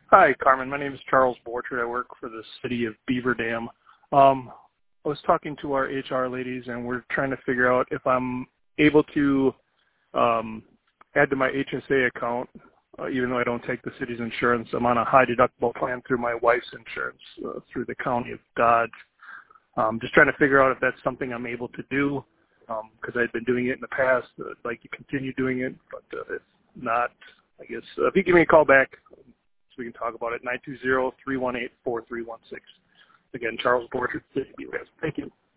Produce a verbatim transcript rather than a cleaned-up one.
Hi, Carmen. My name is Charles Borchard. I work for the city of Beaver Dam. Um, I was talking to our H R ladies, and we're trying to figure out if I'm able to um, add to my H S A account, uh, even though I don't take the city's insurance. I'm on a high deductible plan through my wife's insurance uh, through the county of Dodge. Um, just trying to figure out if that's something I'm able to do, because um, I'd been doing it in the past. Uh, I'd like to continue doing it, but uh, if not, I guess uh, if you give me a call back, so we can talk about it, nine two zero, three one eight, four three one six. Again, Charles Borchard, City of Beaver Dam. Thank you.